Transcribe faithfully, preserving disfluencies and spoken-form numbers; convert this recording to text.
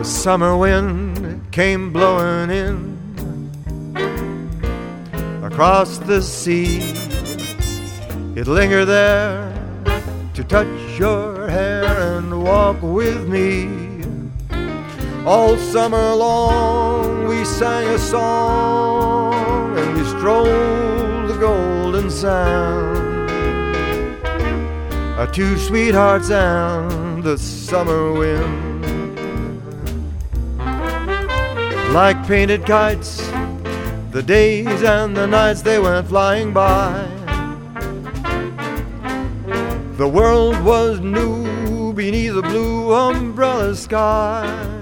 summer wind came blowing in across the sea. It lingered there to touch your hair and walk with me. All summer long we sang a song and we strolled the golden sand, our two sweethearts and the summer wind. Like painted kites, the days and the nights they went flying by. The world was new beneath a blue umbrella sky.